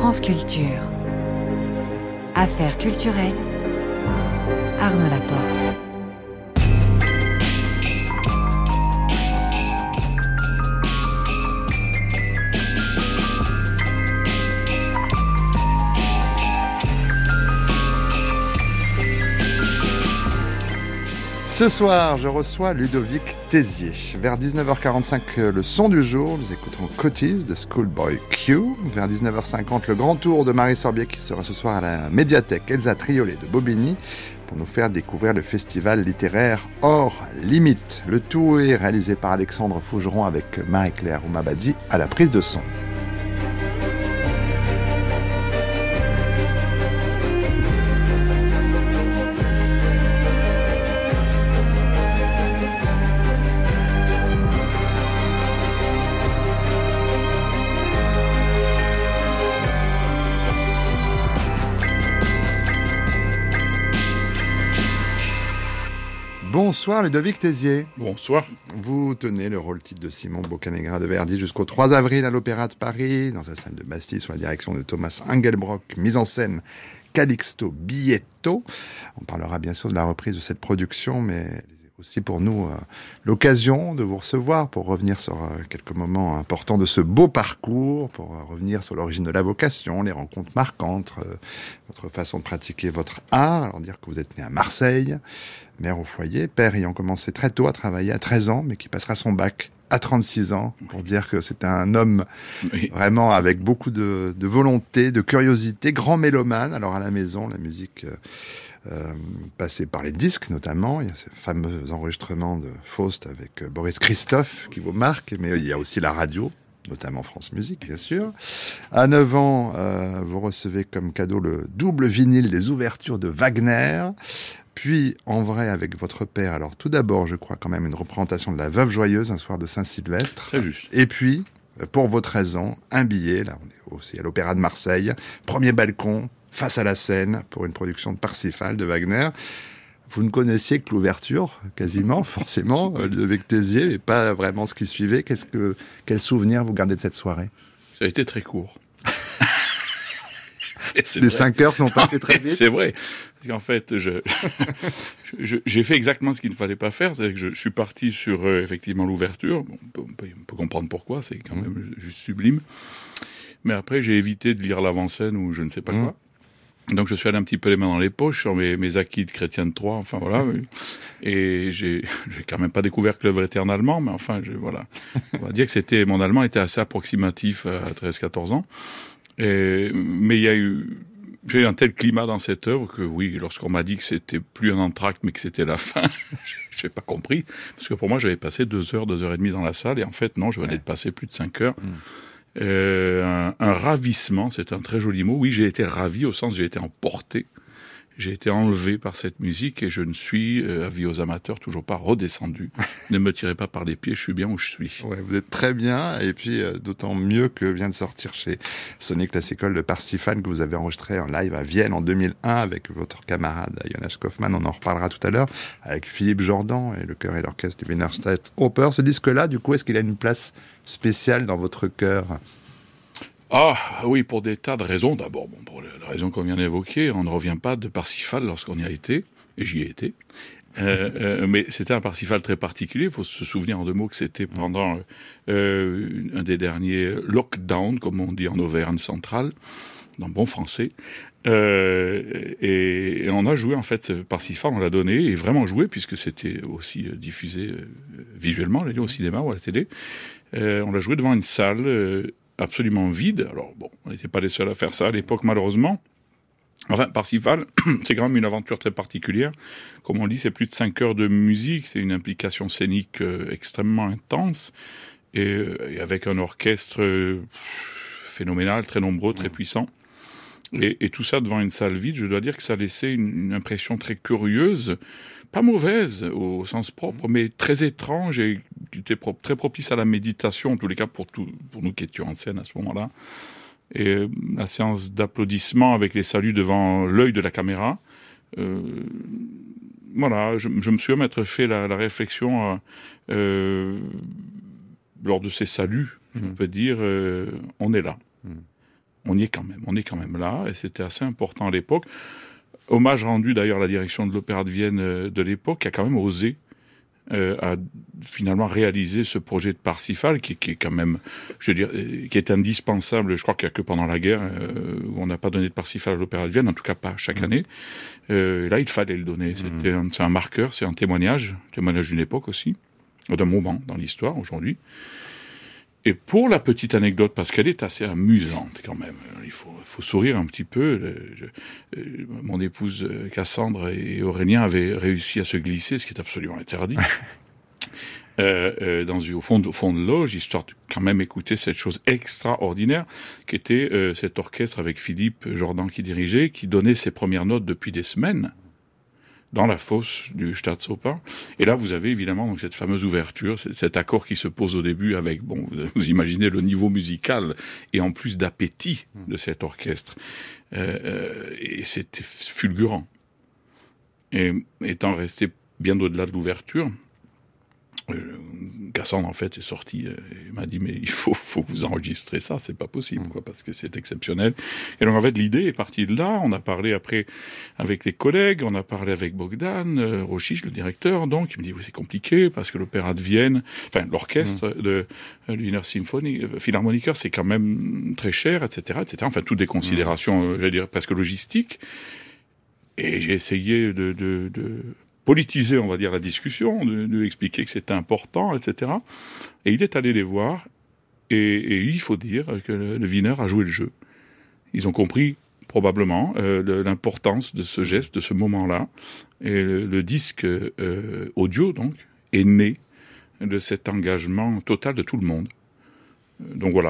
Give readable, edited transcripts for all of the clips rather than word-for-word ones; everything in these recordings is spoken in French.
France Culture. Affaires culturelles. Arnaud Laporte. Ce soir, je reçois Ludovic Tézier. Vers 19h45, le son du jour, nous écouterons Cotis de Schoolboy Q. Vers 19h50, le grand tour de Marie Sorbier qui sera ce soir à la médiathèque Elsa Triolet de Bobigny pour nous faire découvrir le festival littéraire Hors Limite. Le tout est réalisé par Alexandre Fougeron avec Marie-Claire Oumabadi à la prise de son. Bonsoir Ludovic Tézier. Bonsoir. Vous tenez le rôle-titre de Simon Boccanegra de Verdi jusqu'au 3 avril à l'Opéra de Paris, dans sa salle de Bastille, sous la direction de Thomas Engelbrock, mise en scène Calixto Bietto. On parlera bien sûr de la reprise de cette production, mais aussi pour nous l'occasion de vous recevoir pour revenir sur quelques moments importants de ce beau parcours, pour revenir sur l'origine de la vocation, les rencontres marquantes, votre façon de pratiquer votre art. Alors dire que vous êtes né à Marseille, mère au foyer, père ayant commencé très tôt à travailler à 13 ans, mais qui passera son bac à 36 ans, pour dire que c'est un homme vraiment avec beaucoup de volonté, de curiosité, grand mélomane. Alors à la maison, la musique passée par les disques notamment, il y a ces fameux enregistrements de Faust avec Boris Christophe qui vous marquent, mais il y a aussi la radio, notamment France Musique, bien sûr. À 9 ans, vous recevez comme cadeau le double vinyle des ouvertures de Wagner. Puis, en vrai, avec votre père, alors tout d'abord, je crois quand même une représentation de La Veuve Joyeuse, un soir de Saint-Sylvestre. Très juste. Et puis, pour vos 13 ans, un billet, là on est aussi à l'Opéra de Marseille, premier balcon, face à la Seine, pour une production de Parsifal de Wagner. Vous ne connaissiez que l'ouverture, quasiment, forcément, Ludovic Tézier, mais pas vraiment ce qui suivait. Quel souvenir vous gardez de cette soirée ? Ça a été très court. Les 5 heures sont passées très vite. C'est vrai. Parce qu'en fait, j'ai fait exactement ce qu'il ne fallait pas faire. C'est-à-dire que je suis parti sur, effectivement, l'ouverture. Bon, on peut comprendre pourquoi, c'est quand même juste sublime. Mais après, j'ai évité de lire l'avant-scène ou je ne sais pas quoi. Donc, je suis allé un petit peu les mains dans les poches sur mes acquis de Chrétien de Troyes, enfin voilà. Et j'ai quand même pas découvert que l'œuvre était en allemand, mais enfin, voilà. On va dire que mon allemand était assez approximatif à 13-14 ans. Mais j'ai eu un tel climat dans cette œuvre que oui, lorsqu'on m'a dit que c'était plus un entracte, mais que c'était la fin, j'ai pas compris. Parce que pour moi, j'avais passé 2 heures, 2 heures et demie dans la salle, et en fait, non, je venais de passer plus de 5 heures. Un ravissement, c'est un très joli mot. Oui, j'ai été ravi au sens, j'ai été emporté. J'ai été enlevé par cette musique et je ne suis, avis aux amateurs, toujours pas redescendu. Ne me tirez pas par les pieds, je suis bien où je suis. Ouais, vous êtes très bien, et puis d'autant mieux que vient de sortir chez Sony Classical le Parsifal que vous avez enregistré en live à Vienne en 2001 avec votre camarade Jonas Kaufmann, on en reparlera tout à l'heure, avec Philippe Jordan et le chœur et l'orchestre du Wiener Staatsoper. Ce disque-là, du coup, est-ce qu'il a une place spéciale dans votre cœur ? Ah oui, pour des tas de raisons. D'abord, pour la raison qu'on vient d'évoquer, on ne revient pas de Parsifal lorsqu'on y a été, et j'y ai été. Mais c'était un Parsifal très particulier. Il faut se souvenir en 2 mots que c'était pendant un des derniers lockdowns, comme on dit en Auvergne centrale, dans bon français. Et on a joué en fait ce Parsifal, on l'a donné, et vraiment joué, puisque c'était aussi diffusé visuellement, au cinéma ou à la télé. On l'a joué devant une salle absolument vide. Alors bon, on n'était pas les seuls à faire ça à l'époque, malheureusement. Enfin, Parsifal, c'est quand même une aventure très particulière. Comme on dit, c'est plus de 5 heures de musique, c'est une implication scénique extrêmement intense, et avec un orchestre phénoménal, très nombreux, très puissant. Et tout ça devant une salle vide, je dois dire que ça laissait une impression très curieuse, pas mauvaise au sens propre, mais très étrange et qui était très propice à la méditation, en tous les cas pour nous qui étions en scène à ce moment-là. Et la séance d'applaudissements avec les saluts devant l'œil de la caméra, voilà, je me suis même fait la réflexion lors de ces saluts, on peut dire, on est là. on y est quand même là, et c'était assez important à l'époque. Hommage rendu d'ailleurs à la direction de l'Opéra de Vienne de l'époque, qui a quand même osé à finalement réaliser ce projet de Parsifal qui est quand même, je veux dire, qui est indispensable. Je crois qu'il n'y a que pendant la guerre où on n'a pas donné de Parsifal à l'Opéra de Vienne, en tout cas pas chaque année. Là, il fallait le donner. C'est un marqueur, c'est un témoignage d'une époque aussi, d'un moment dans l'histoire aujourd'hui. Et pour la petite anecdote, parce qu'elle est assez amusante quand même, il faut sourire un petit peu. Mon épouse Cassandre et Aurélien avaient réussi à se glisser, ce qui est absolument interdit, au fond de loge, histoire de quand même écouter cette chose extraordinaire qui était cet orchestre avec Philippe Jordan qui dirigeait, qui donnait ses premières notes depuis des semaines dans la fosse du Staatsoper. Et là, vous avez évidemment donc cette fameuse ouverture, cet accord qui se pose au début avec, vous imaginez le niveau musical et en plus d'appétit de cet orchestre. Et c'était fulgurant. Et étant resté bien au-delà de l'ouverture, Cassandre en fait est sorti et m'a dit mais il faut vous enregistrer ça, c'est pas possible quoi, parce que c'est exceptionnel. Et donc en fait l'idée est partie de là. On a parlé après avec les collègues, on a parlé avec Bogdan Rochich, le directeur, donc il me dit oui c'est compliqué parce que l'Opéra de Vienne, enfin l'orchestre de Wiener Philharmoniker c'est quand même très cher, etc. Enfin toutes des considérations j'allais dire presque logistiques. Et j'ai essayé de politiser, on va dire, la discussion, de lui expliquer que c'était important, etc. Et il est allé les voir, et il faut dire que le Wiener a joué le jeu. Ils ont compris, probablement, l'importance de ce geste, de ce moment-là. Et le disque audio, donc, est né de cet engagement total de tout le monde. Donc voilà,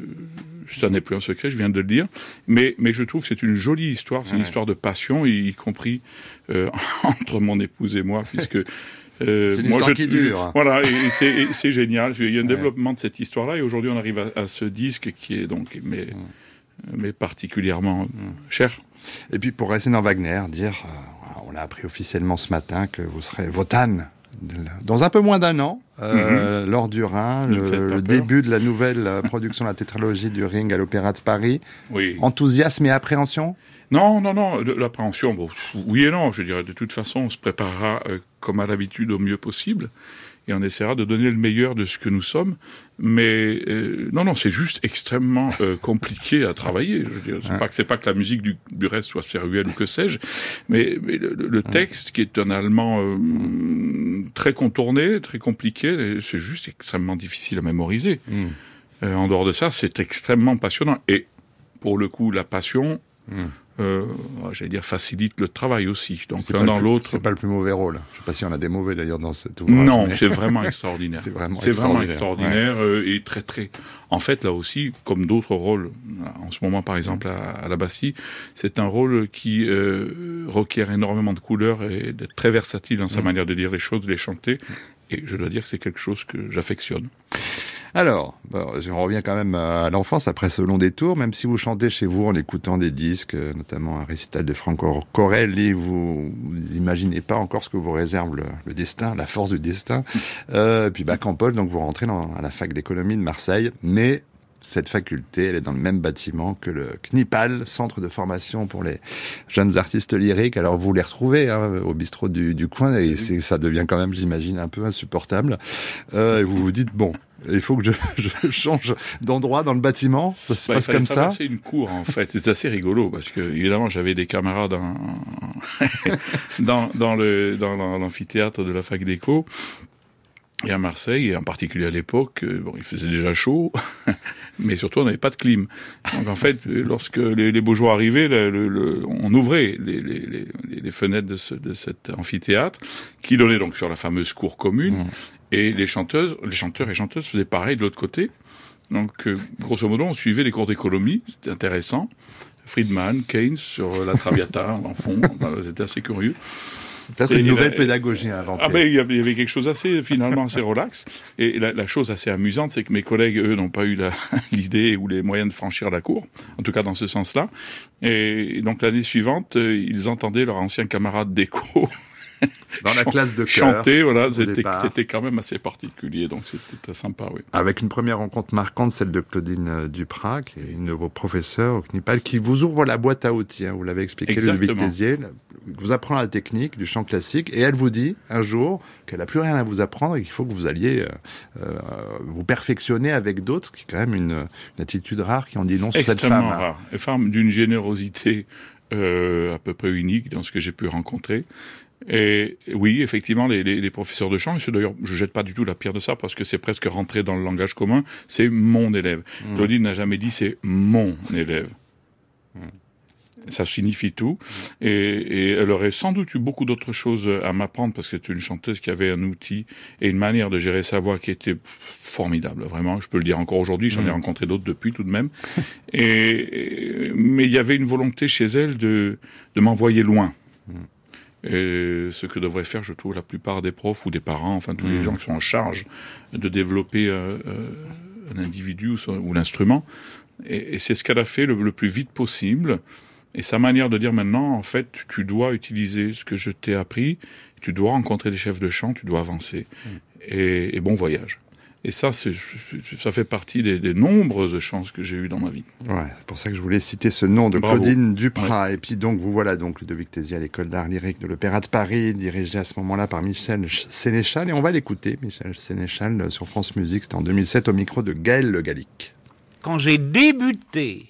ça n'est plus un secret, je viens de le dire, mais je trouve que c'est une jolie histoire, c'est une histoire de passion, y compris entre mon épouse et moi, puisque c'est une histoire qui dure. Voilà, et c'est génial. Il y a un développement de cette histoire-là, et aujourd'hui on arrive à ce disque qui est donc mais particulièrement cher. Et puis pour rester dans Wagner, on l'a appris officiellement ce matin que vous serez Wotan dans un peu moins d'un an, lors du Rhin, le début de la nouvelle production de la tétralogie du Ring à l'Opéra de Paris. Oui. Enthousiasme et appréhension ? Non, l'appréhension, oui et non. Je dirais, de toute façon, on se préparera comme à l'habitude au mieux possible. Et on essaiera de donner le meilleur de ce que nous sommes. Mais non, c'est juste extrêmement compliqué à travailler. Je veux dire, c'est pas que la musique du reste soit Ceruel ou que sais-je, mais le texte qui est un allemand très contourné, très compliqué, c'est juste extrêmement difficile à mémoriser. En dehors de ça, c'est extrêmement passionnant. Et pour le coup, la passion... j'allais dire facilite le travail aussi. Donc l'un dans l'autre. C'est pas le plus mauvais rôle. Je sais pas si on a des mauvais d'ailleurs dans ce ouvrage. Non, mais... c'est vraiment extraordinaire. c'est vraiment extraordinaire et très très. En fait, là aussi, comme d'autres rôles, en ce moment par exemple à la Bastille, c'est un rôle qui requiert énormément de couleurs et d'être très versatile dans sa manière de dire les choses, de les chanter. Et je dois dire que c'est quelque chose que j'affectionne. Alors, on revient quand même à l'enfance après ce long détour, même si vous chantez chez vous en écoutant des disques, notamment un récital de Franco Corelli, vous imaginez pas encore ce que vous réserve le destin, la force du destin. Puis bac en Paul, donc vous rentrez à la fac d'économie de Marseille, mais cette faculté, elle est dans le même bâtiment que le CNIPAL, centre de formation pour les jeunes artistes lyriques. Alors vous les retrouvez au bistrot du coin, et ça devient quand même, j'imagine, un peu insupportable. Et vous vous dites, bon, il faut que je change d'endroit dans le bâtiment. Ça se passe comme ça. C'est une cour, en fait. C'est assez rigolo parce que, évidemment, j'avais des camarades dans l'amphithéâtre de la fac d'éco. Et à Marseille, et en particulier à l'époque, il faisait déjà chaud, mais surtout on n'avait pas de clim. Donc en fait, lorsque les beaux jours arrivaient, on ouvrait les fenêtres de cet amphithéâtre, qui donnait donc sur la fameuse cour commune, et les chanteurs et chanteuses faisaient pareil de l'autre côté. Donc grosso modo, on suivait les cours d'économie, c'était intéressant. Friedman, Keynes sur la Traviata en fond, c'était assez curieux. Peut-être une nouvelle pédagogie à inventer. Il y avait quelque chose assez relax. Et la chose assez amusante, c'est que mes collègues, eux, n'ont pas eu l'idée ou les moyens de franchir la cour, en tout cas dans ce sens-là. Et donc l'année suivante, ils entendaient leur ancien camarade d'éco Dans la classe de chœur. Chanter, voilà, au départ. c'était quand même assez particulier, donc c'était très sympa, oui. Avec une première rencontre marquante, celle de Claudine Duprat, qui est une de vos professeurs au CNIPAL, qui vous ouvre la boîte à outils, vous l'avez expliqué, Ludovic Tézier, vous apprend la technique du chant classique, et elle vous dit, un jour, qu'elle n'a plus rien à vous apprendre et qu'il faut que vous alliez vous perfectionner avec d'autres, qui est quand même une attitude rare qui en dit long sur cette femme. Extrêmement rare. Une femme d'une générosité à peu près unique dans ce que j'ai pu rencontrer. Et oui, effectivement, les professeurs de chant, et d'ailleurs, je jette pas du tout la pierre de ça, parce que c'est presque rentré dans le langage commun, c'est mon élève. Claudine n'a jamais dit c'est mon élève. Ça signifie tout. Et elle aurait sans doute eu beaucoup d'autres choses à m'apprendre, parce que c'est une chanteuse qui avait un outil et une manière de gérer sa voix qui était formidable, vraiment. Je peux le dire encore aujourd'hui, j'en ai rencontré d'autres depuis tout de même. Mais il y avait une volonté chez elle de m'envoyer loin. Et ce que devraient faire, je trouve, la plupart des profs ou des parents, enfin tous les gens qui sont en charge de développer un individu ou l'instrument. Et c'est ce qu'elle a fait le plus vite possible. Et sa manière de dire maintenant, en fait, tu dois utiliser ce que je t'ai appris, tu dois rencontrer des chefs de chant, tu dois avancer. Et bon voyage. Et ça fait partie des nombreuses chances que j'ai eues dans ma vie. Ouais, c'est pour ça que je voulais citer ce nom de Bravo. Claudine Duprat. Ouais. Et puis donc, vous voilà donc Ludovic Tézier à l'école d'art lyrique de l'Opéra de Paris, dirigé à ce moment-là par Michel Sénéchal. Et on va l'écouter, Michel Sénéchal, sur France Musique. C'était en 2007 au micro de Gaël Le Gallic. Quand j'ai débuté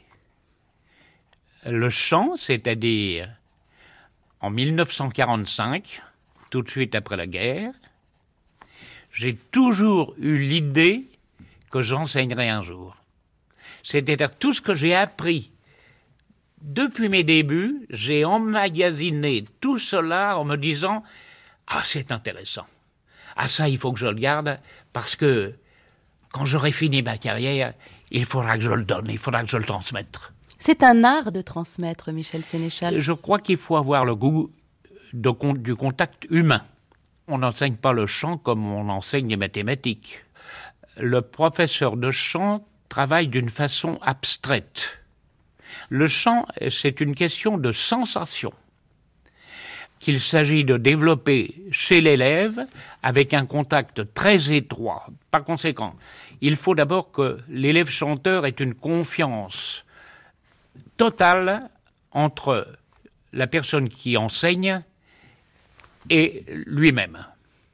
le chant, c'est-à-dire en 1945, tout de suite après la guerre, j'ai toujours eu l'idée que j'enseignerais un jour. C'est-à-dire tout ce que j'ai appris depuis mes débuts, j'ai emmagasiné tout cela en me disant « Ah, c'est intéressant. Ah, ça, il faut que je le garde parce que quand j'aurai fini ma carrière, il faudra que je le donne, il faudra que je le transmette. » C'est un art de transmettre, Michel Sénéchal. Je crois qu'il faut avoir le goût du contact humain. On n'enseigne pas le chant comme on enseigne les mathématiques. Le professeur de chant travaille d'une façon abstraite. Le chant, c'est une question de sensation qu'il s'agit de développer chez l'élève avec un contact très étroit. Par conséquent, il faut d'abord que l'élève chanteur ait une confiance totale entre la personne qui enseigne et lui-même.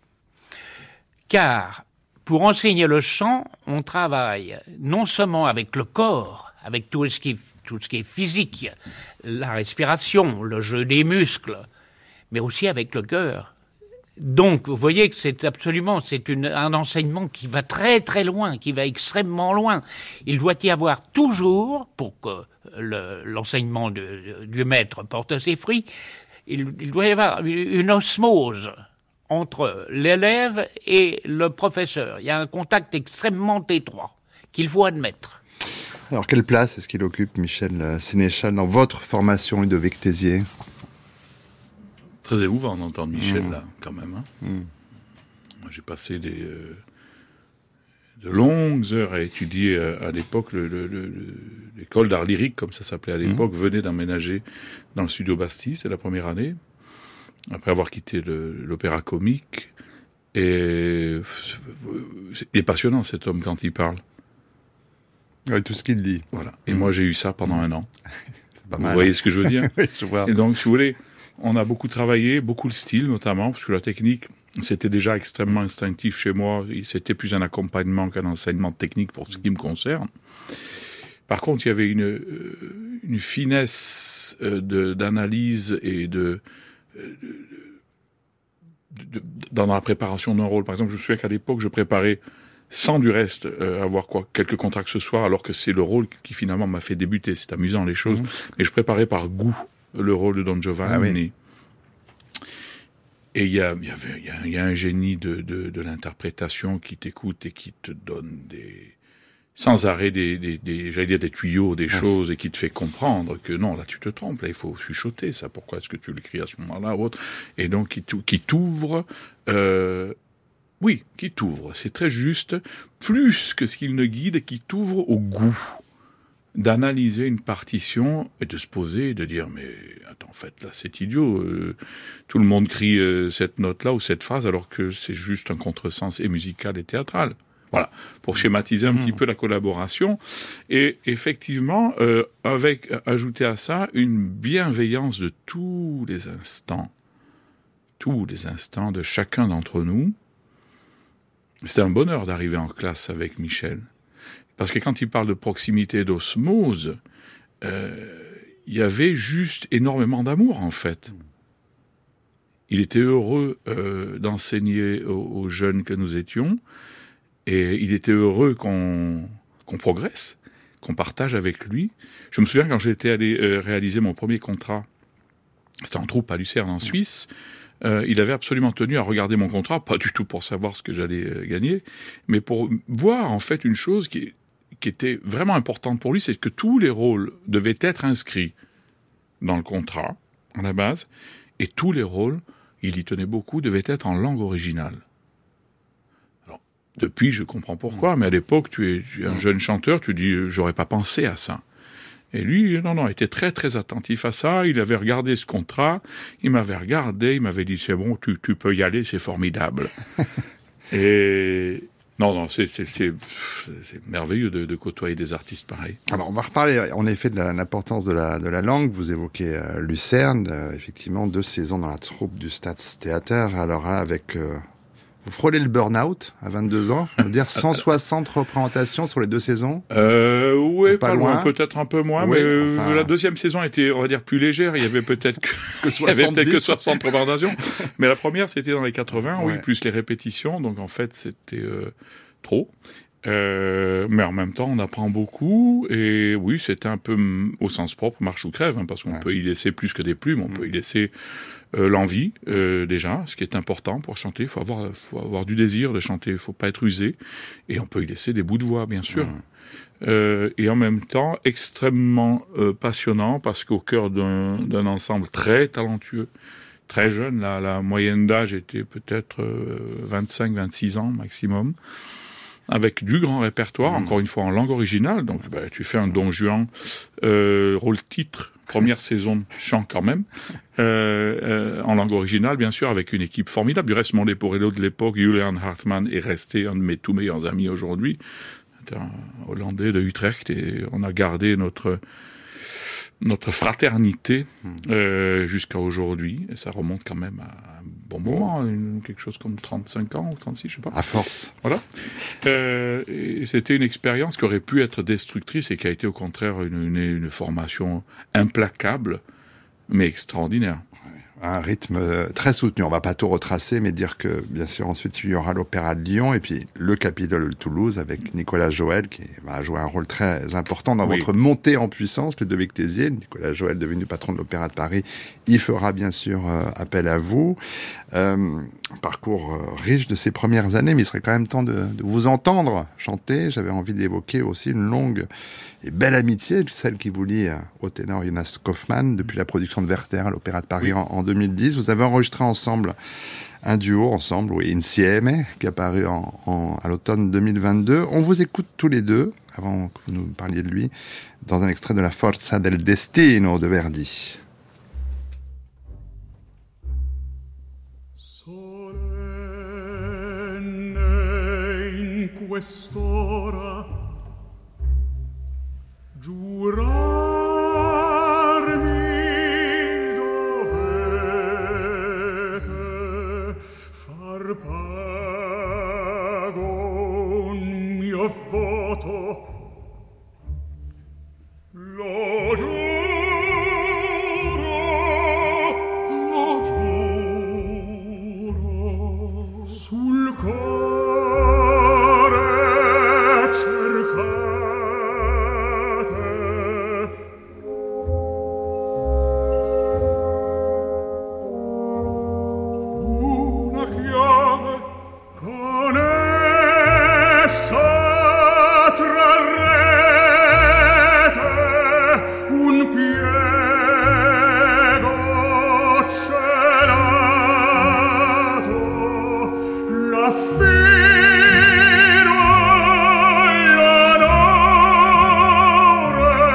Car pour enseigner le chant, on travaille non seulement avec le corps, avec tout ce qui est physique, la respiration, le jeu des muscles, mais aussi avec le cœur. Donc, vous voyez que c'est un enseignement qui va très très loin, qui va extrêmement loin. Il doit y avoir toujours, pour que l'enseignement du maître porte ses fruits, il doit y avoir une osmose entre l'élève et le professeur. Il y a un contact extrêmement étroit qu'il faut admettre. Alors, quelle place est-ce qu'il occupe, Michel Sénéchal, dans votre formation, Ludovic Tézier ? Très émouvant d'entendre Michel, là, quand même. Hein. Moi, j'ai passé de longues heures à étudier à l'époque. L'école d'art lyrique, comme ça s'appelait à l'époque, venait d'emménager dans le studio Bastille, c'est la première année, après avoir quitté l'opéra comique. Et il est passionnant, cet homme, quand il parle. Ouais, tout ce qu'il dit. Voilà. Et moi, j'ai eu ça pendant un an. C'est pas Vous mal. voyez ce que je veux dire ? Oui, je vois. Et donc, si vous voulez, on a beaucoup travaillé, beaucoup le style notamment, parce que la technique, c'était déjà extrêmement instinctif chez moi. C'était plus un accompagnement qu'un enseignement technique pour ce qui me concerne. Par contre, il y avait une finesse d'analyse et dans la préparation d'un rôle. Par exemple, je me souviens qu'à l'époque, je préparais sans du reste avoir quelques contrats que ce soit, alors que c'est le rôle qui finalement m'a fait débuter. C'est amusant les choses, mais je préparais par goût le rôle de Don Giovanni. Ah oui. Et il y a un génie de l'interprétation qui t'écoute et qui te donne sans arrêt j'allais dire des tuyaux, des choses, et qui te fait comprendre que non, là tu te trompes, là il faut chuchoter ça, pourquoi est-ce que tu l'écris à ce moment-là ou autre, et donc qui t'ouvre, c'est très juste, plus que ce qu'il ne guide, qui t'ouvre au goût d'analyser une partition et de se poser et de dire mais attends, en fait là c'est idiot, tout le monde crie cette note-là ou cette phrase alors que c'est juste un contresens et musical et théâtral. Voilà, pour schématiser un petit peu la collaboration. Et effectivement, avec ajouter à ça une bienveillance de tous les instants de chacun d'entre nous. C'était un bonheur d'arriver en classe avec Michel. Parce que quand il parle de proximité et d'osmose, il y avait juste énormément d'amour, en fait. Il était heureux d'enseigner aux jeunes que nous étions, et il était heureux qu'on progresse, qu'on partage avec lui. Je me souviens quand j'étais allé réaliser mon premier contrat, c'était en troupe à Lucerne en Suisse, il avait absolument tenu à regarder mon contrat, pas du tout pour savoir ce que j'allais gagner, mais pour voir en fait une chose qui était vraiment importante pour lui, c'est que tous les rôles devaient être inscrits dans le contrat, à la base, et tous les rôles, il y tenait beaucoup, devaient être en langue originale. Alors, depuis, je comprends pourquoi, mais à l'époque, tu es un jeune chanteur, tu dis, j'aurais pas pensé à ça. Et lui, non, était très, très attentif à ça. Il avait regardé ce contrat, il m'avait regardé, il m'avait dit, c'est bon, tu peux y aller, c'est formidable. Et non, c'est merveilleux de côtoyer des artistes pareils. Alors, on va reparler, en effet, de l'importance de la langue. Vous évoquez Lucerne, effectivement, 2 saisons dans la troupe du Staatstheater. Alors, avec... vous frôlez le burn-out à 22 ans, on veut dire 160 représentations sur les 2 saisons. Oui, pas loin, peut-être un peu moins, oui, mais la deuxième saison était, on va dire, plus légère. Il y avait peut-être que 60 représentations, mais la première c'était dans les 80, oui, plus les répétitions. Donc en fait, c'était trop. Mais en même temps, on apprend beaucoup, et oui, c'était un peu au sens propre marche ou crève, hein, parce qu'on peut y laisser plus que des plumes, on peut y laisser l'envie, déjà, ce qui est important pour chanter. Faut avoir du désir de chanter, faut pas être usé, et on peut y laisser des bouts de voix, bien sûr. Et en même temps, extrêmement passionnant, parce qu'au cœur d'un ensemble très talentueux, très jeune, la moyenne d'âge était peut-être 25-26 ans maximum, avec du grand répertoire, encore une fois en langue originale. Donc tu fais un Don Juan, rôle-titre, première saison, chant quand même, en langue originale, bien sûr, avec une équipe formidable. Du reste, mon Leporello de l'époque, Julian Hartmann, est resté un de mes tout meilleurs amis aujourd'hui. C'est un Hollandais de Utrecht, et on a gardé notre fraternité jusqu'à aujourd'hui. Et ça remonte quand même à un bon moment, quelque chose comme 35 ans ou 36, je sais pas. À force. Voilà. Et c'était une expérience qui aurait pu être destructrice et qui a été au contraire une formation implacable, mais extraordinaire. Un rythme très soutenu. On va pas tout retracer, mais dire que, bien sûr, ensuite, il y aura l'Opéra de Lyon et puis le Capitole de Toulouse avec Nicolas Joël qui va jouer un rôle très important dans votre montée en puissance, Ludovic Tézier. Nicolas Joël, devenu patron de l'Opéra de Paris, il fera bien sûr appel à vous. Un parcours riche de ces premières années, mais il serait quand même temps de vous entendre chanter. J'avais envie d'évoquer aussi une longue et belle amitié, celle qui vous lie au ténor Jonas Kaufmann, depuis la production de Werther à l'Opéra de Paris en 2010. Vous avez enregistré ensemble un duo, Insieme, qui est apparu à l'automne 2022. On vous écoute tous les deux, avant que vous nous parliez de lui, dans un extrait de La Forza del Destino de Verdi. Solenne in quest'ora giurarmi dovete, far pago un mio voto, lo giuro, sul cuore cercate una chiave, con essa trarrete un piego celato, l'affido, l'onore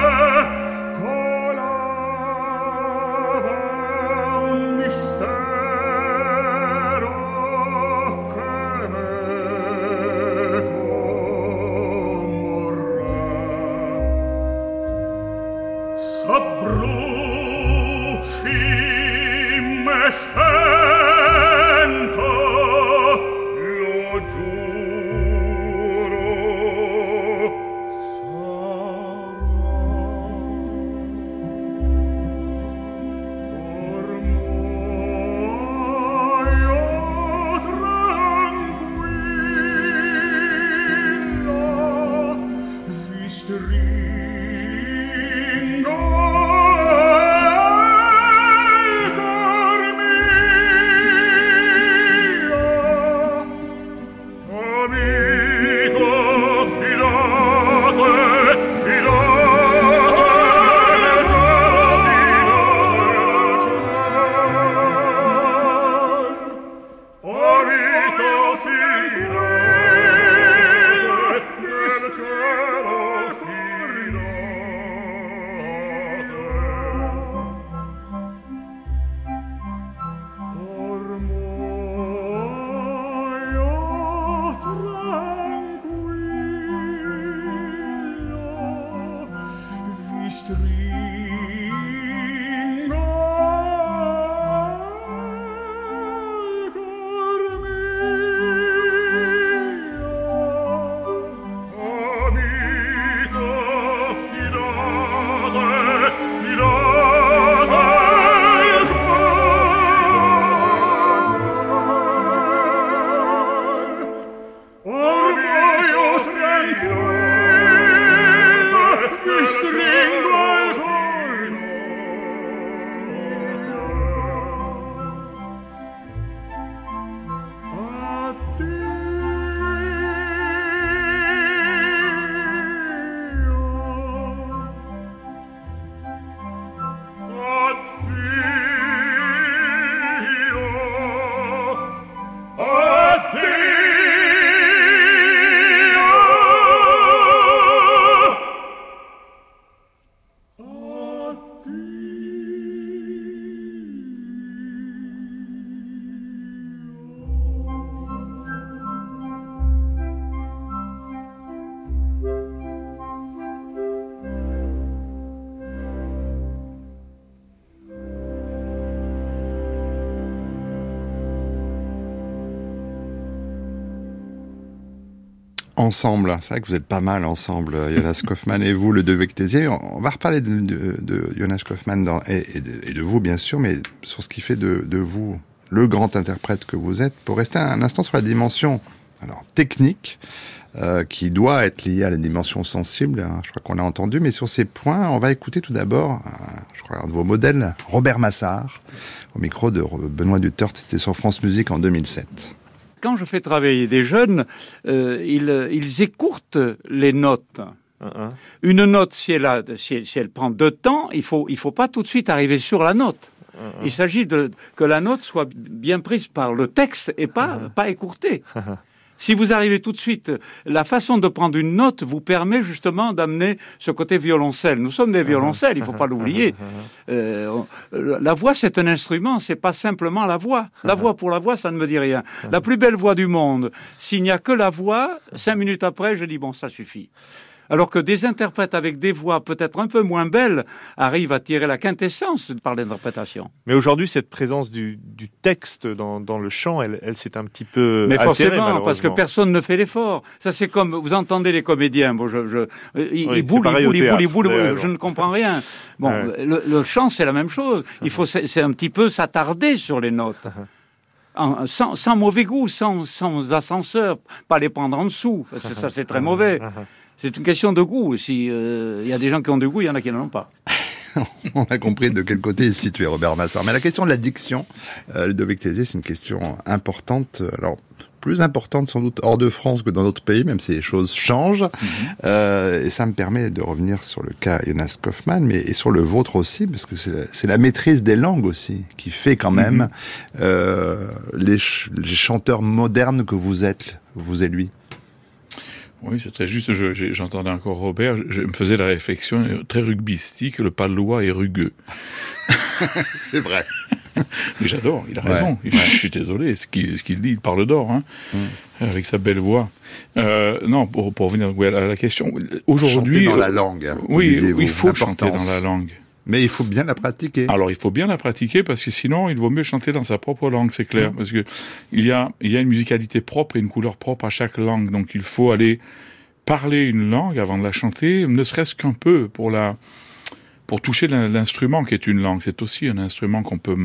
Ensemble, c'est vrai que vous êtes pas mal ensemble, Jonas Kaufmann et vous, Ludovic Tézier. On va reparler de Jonas Kaufmann et de vous, bien sûr, mais sur ce qui fait de vous le grand interprète que vous êtes, pour rester un instant sur la dimension technique, qui doit être liée à la dimension sensible, hein, je crois qu'on l'a entendu, mais sur ces points, on va écouter tout d'abord, je crois, un de vos modèles, Robert Massard, au micro de Benoît Duterte, c'était sur France Musique en 2007. Quand je fais travailler des jeunes, ils écourtent les notes. Une note, si elle prend de temps, il faut pas tout de suite arriver sur la note. Il s'agit que la note soit bien prise par le texte et pas écourtée. Si vous arrivez tout de suite, la façon de prendre une note vous permet justement d'amener ce côté violoncelle. Nous sommes des violoncelles, il faut pas l'oublier. La voix, c'est un instrument, c'est pas simplement la voix. La voix pour la voix, ça ne me dit rien. La plus belle voix du monde, s'il n'y a que la voix, 5 minutes après, je dis bon, ça suffit. Alors que des interprètes avec des voix peut-être un peu moins belles arrivent à tirer la quintessence par l'interprétation. Mais aujourd'hui, cette présence du texte dans le chant, elle s'est un petit peu mais altérée, forcément, parce que personne ne fait l'effort. Ça, c'est comme, vous entendez les comédiens, bon, ils boulent, je ne comprends rien. Bon, le chant, c'est la même chose. C'est un petit peu s'attarder sur les notes. Sans mauvais goût, sans ascenseur, pas les prendre en dessous, parce que ça, c'est très mauvais. C'est une question de goût aussi. Il y a des gens qui ont du goût, il y en a qui n'en ont pas. On a compris de quel côté est situé Robert Massard. Mais la question de la diction, Ludovic Tézier, c'est une question importante. Alors, plus importante sans doute hors de France que dans d'autres pays, même si les choses changent. Et ça me permet de revenir sur le cas Jonas Kaufmann, et sur le vôtre aussi, parce que c'est la maîtrise des langues aussi qui fait quand même les chanteurs modernes que vous êtes, vous et lui. Oui, c'est très juste. J'entendais encore Robert, je me faisais la réflexion très rugbystique, le palois est rugueux. C'est vrai. Mais j'adore, il a raison. Je suis désolé, ce qu'il dit, il parle d'or, hein, avec sa belle voix. Non, pour revenir à la question, aujourd'hui... Chanter dans la langue. Oui, il faut chanter dans la langue. Mais il faut bien la pratiquer. Alors, il faut bien la pratiquer parce que sinon, il vaut mieux chanter dans sa propre langue, c'est clair. Parce que il y a une musicalité propre et une couleur propre à chaque langue. Donc, il faut aller parler une langue avant de la chanter, ne serait-ce qu'un peu pour toucher l'instrument qui est une langue. C'est aussi un instrument qu'on peut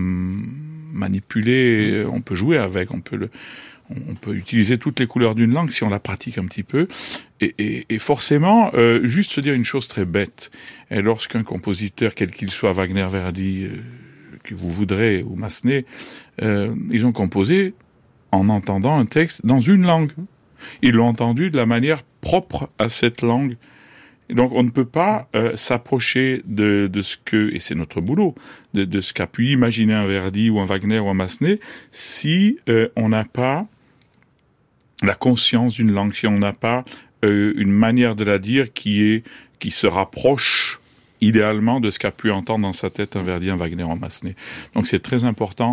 manipuler, on peut jouer avec, on peut utiliser toutes les couleurs d'une langue si on la pratique un petit peu. Et forcément, juste se dire une chose très bête. Et lorsqu'un compositeur, quel qu'il soit, Wagner, Verdi, que vous voudrez, ou Massenet, ils ont composé en entendant un texte dans une langue. Ils l'ont entendu de la manière propre à cette langue. Et donc, on ne peut pas s'approcher de ce que, et c'est notre boulot, de ce qu'a pu imaginer un Verdi ou un Wagner ou un Massenet, si on n'a pas la conscience d'une langue, si on n'a pas une manière de la dire qui se rapproche idéalement de ce qu'a pu entendre dans sa tête un Verdi, un Wagner, un Massenet. Donc c'est très important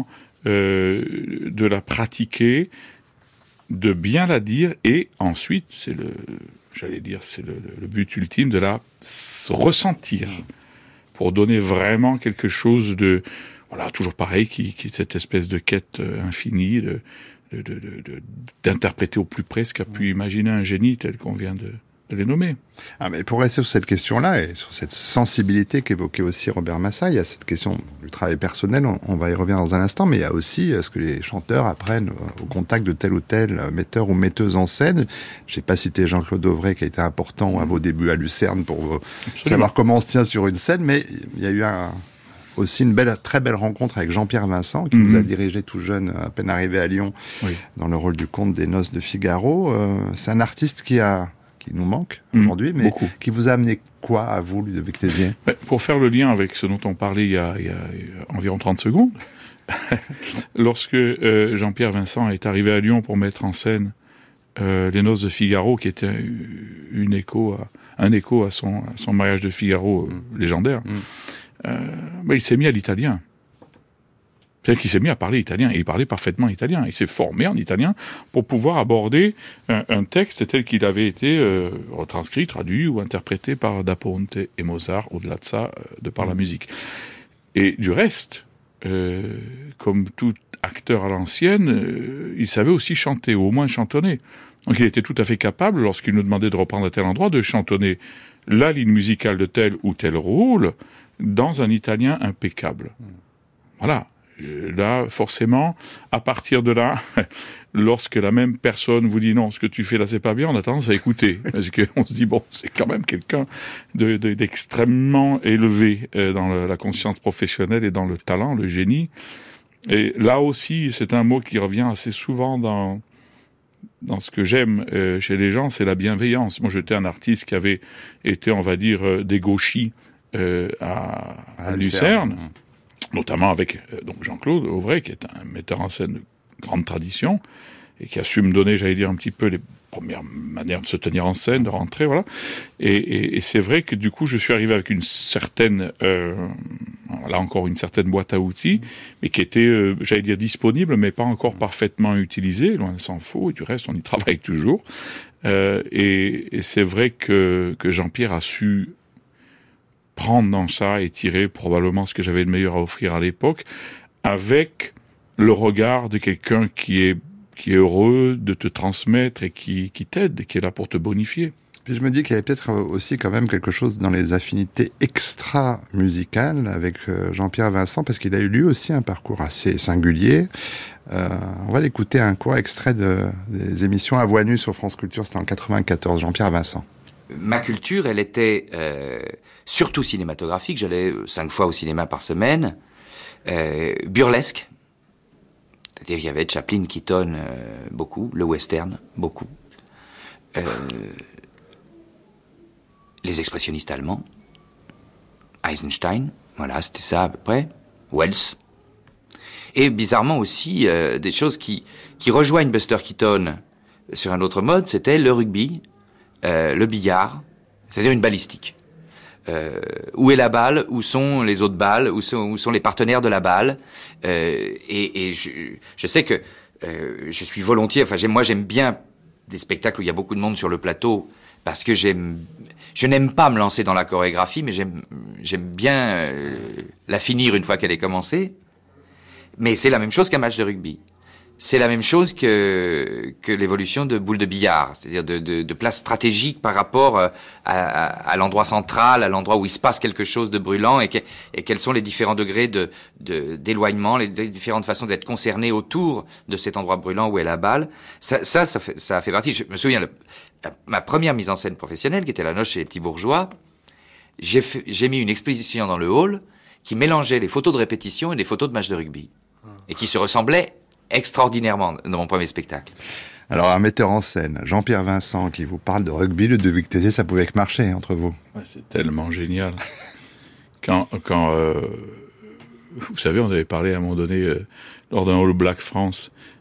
de la pratiquer, de bien la dire, et ensuite, c'est le but ultime de la ressentir, pour donner vraiment quelque chose de, voilà, toujours pareil, qui est cette espèce de quête infinie, d'interpréter au plus près ce qu'a pu imaginer un génie tel qu'on vient de les nommer. Ah, mais pour rester sur cette question-là et sur cette sensibilité qu'évoquait aussi Robert Massin, il y a cette question du travail personnel, on va y revenir dans un instant, mais il y a aussi ce que les chanteurs apprennent au contact de tel ou tel metteur ou metteuse en scène. J'ai pas cité Jean-Claude Auvray qui a été important à vos débuts à Lucerne pour savoir comment on se tient sur une scène, mais il y a eu aussi une très belle rencontre avec Jean-Pierre Vincent, qui nous a dirigé tout jeune, à peine arrivé à Lyon, dans le rôle du comte des Noces de Figaro. C'est un artiste qui nous manque aujourd'hui, mais beaucoup. Qui vous a amené quoi à vous, Ludovic Tézier ? Pour faire le lien avec ce dont on parlait il y a environ 30 secondes, lorsque Jean-Pierre Vincent est arrivé à Lyon pour mettre en scène les Noces de Figaro, qui était un écho à son mariage de Figaro légendaire, il s'est mis à l'italien. C'est-à-dire qu'il s'est mis à parler italien, et il parlait parfaitement italien. Il s'est formé en italien pour pouvoir aborder un texte tel qu'il avait été retranscrit, traduit ou interprété par Da Ponte et Mozart, au-delà de ça, de par la musique. Et du reste, comme tout acteur à l'ancienne, il savait aussi chanter, ou au moins chantonner. Donc il était tout à fait capable, lorsqu'il nous demandait de reprendre à tel endroit, de chantonner la ligne musicale de tel ou tel rôle dans un italien impeccable. Voilà. Là, forcément, à partir de là, lorsque la même personne vous dit non, ce que tu fais là, c'est pas bien, on a tendance à écouter. Parce qu'on se dit, bon, c'est quand même quelqu'un d'extrêmement élevé dans la conscience professionnelle et dans le talent, le génie. Et là aussi, c'est un mot qui revient assez souvent dans ce que j'aime chez les gens, c'est la bienveillance. Moi, j'étais un artiste qui avait été, on va dire, des gauchis à Lucerne. Notamment avec donc Jean-Claude Auvray, qui est un metteur en scène de grande tradition, et qui a su me donner, j'allais dire, un petit peu les premières manières de se tenir en scène, de rentrer, voilà. Et c'est vrai que du coup, je suis arrivé avec une certaine, là encore, une certaine boîte à outils, mais qui était, j'allais dire, disponible, mais pas encore parfaitement utilisée, loin s'en faut, et du reste, on y travaille toujours. Et c'est vrai que Jean-Pierre a su prendre dans ça et tirer probablement ce que j'avais de meilleur à offrir à l'époque, avec le regard de quelqu'un qui est heureux de te transmettre et qui t'aide, et qui est là pour te bonifier. Puis je me dis qu'il y avait peut-être aussi quand même quelque chose dans les affinités extra-musicales avec Jean-Pierre Vincent, parce qu'il a eu lui aussi un parcours assez singulier. On va l'écouter un court extrait des émissions à voix nue sur France Culture, c'était en 94, Jean-Pierre Vincent. Ma culture, elle était surtout cinématographique. J'allais 5 fois au cinéma par semaine. Burlesque. C'est-à-dire qu'il y avait Chaplin, Keaton, beaucoup. Le western, beaucoup. Les expressionnistes allemands. Eisenstein. Voilà, c'était ça à peu près. Wells. Et bizarrement aussi, des choses qui rejoignent Buster Keaton sur un autre mode, c'était le rugby. Le billard, c'est-à-dire une balistique. Où est la balle? Où sont les autres balles? Où sont les partenaires de la balle? Et je sais que je suis volontiers. Enfin, moi, j'aime bien des spectacles où il y a beaucoup de monde sur le plateau, parce que je n'aime pas me lancer dans la chorégraphie, mais j'aime bien la finir une fois qu'elle est commencée. Mais c'est la même chose qu'un match de rugby. C'est la même chose que l'évolution de boules de billard, c'est-à-dire de place stratégique par rapport à l'endroit central, à l'endroit où il se passe quelque chose de brûlant, et quels sont les différents degrés d'éloignement, les différentes façons d'être concerné autour de cet endroit brûlant où est la balle. Ça fait partie. Je me souviens, ma première mise en scène professionnelle, qui était La Noce chez les Petits Bourgeois, j'ai mis une exposition dans le hall qui mélangeait les photos de répétition et les photos de matchs de rugby, et qui se ressemblaient extraordinairement dans mon premier spectacle. Alors, un metteur en scène, Jean-Pierre Vincent, qui vous parle de rugby, Ludovic Tézier, ça pouvait que marcher entre vous. Ouais, c'est tellement génial. Quand vous savez, on avait parlé à un moment donné, lors d'un All Black France,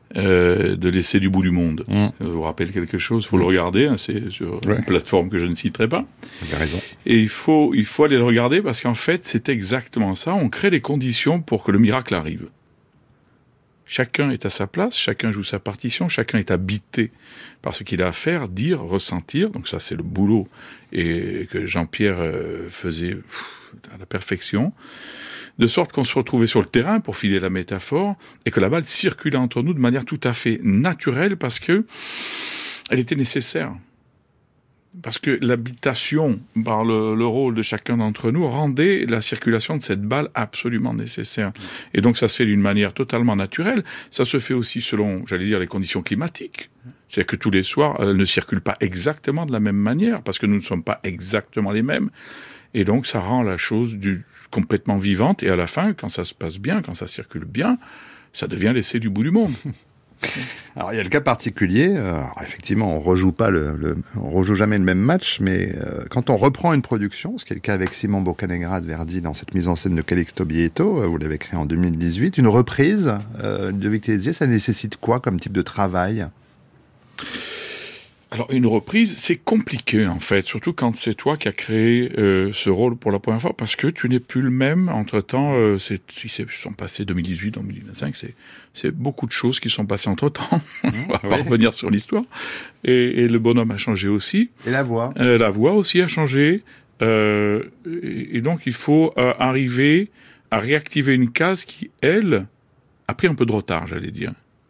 de l'essai du bout du monde. Ça vous rappelle quelque chose? Il faut le regarder, hein, c'est sur une plateforme que je ne citerai pas. Vous avez raison. Et il faut aller le regarder parce qu'en fait, c'est exactement ça. On crée les conditions pour que le miracle arrive. Chacun est à sa place, chacun joue sa partition, chacun est habité par ce qu'il a à faire, dire, ressentir. Donc ça, c'est le boulot et que Jean-Pierre faisait à la perfection. De sorte qu'on se retrouvait sur le terrain, pour filer la métaphore, et que la balle circulait entre nous de manière tout à fait naturelle parce que elle était nécessaire. Parce que l'habitation, par le rôle de chacun d'entre nous, rendait la circulation de cette balle absolument nécessaire. Et donc ça se fait d'une manière totalement naturelle. Ça se fait aussi selon, j'allais dire, les conditions climatiques. C'est-à-dire que tous les soirs, elle ne circule pas exactement de la même manière, parce que nous ne sommes pas exactement les mêmes. Et donc ça rend la chose complètement vivante. Et à la fin, quand ça se passe bien, quand ça circule bien, ça devient l'essai du bout du monde. Alors il y a le cas particulier. Effectivement, on rejoue jamais le même match, mais quand on reprend une production, ce qui est le cas avec Simon Boccanegra de Verdi dans cette mise en scène de Calixto Bietto, vous l'avez créé en 2018, une reprise de Victor Tézier, ça nécessite quoi comme type de travail? Alors, une reprise, c'est compliqué, en fait, surtout quand c'est toi qui as créé ce rôle pour la première fois, parce que tu n'es plus le même. Entre-temps, ils sont passés 2018, 2025, c'est beaucoup de choses qui sont passées entre-temps. On va pas revenir sur l'histoire. Et le bonhomme a changé aussi. Et la voix? La voix aussi a changé. Et donc, il faut arriver à réactiver une case qui, elle, a pris un peu de retard, j'allais dire.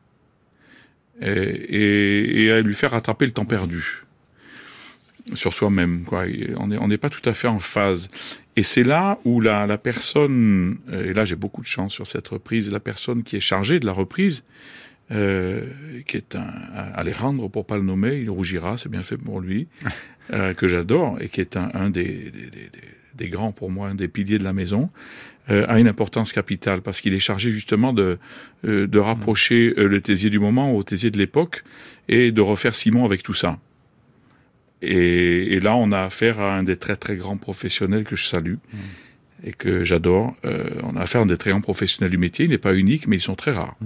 Et à lui faire rattraper le temps perdu sur soi-même, quoi. On n'est pas tout à fait en phase. Et c'est là où la personne, et là j'ai beaucoup de chance sur cette reprise, la personne qui est chargée de la reprise, qui est Alejandro, pour pas le nommer, il rougira, c'est bien fait pour lui, que j'adore, et qui est un des grands pour moi, un des piliers de la maison, a une importance capitale parce qu'il est chargé justement de rapprocher le Tézier du moment au Tézier de l'époque et de refaire Simon avec tout ça. Et là, on a affaire à un des très très grands professionnels que je salue et que j'adore. On a affaire à un des très grands professionnels du métier. Il n'est pas unique, mais ils sont très rares.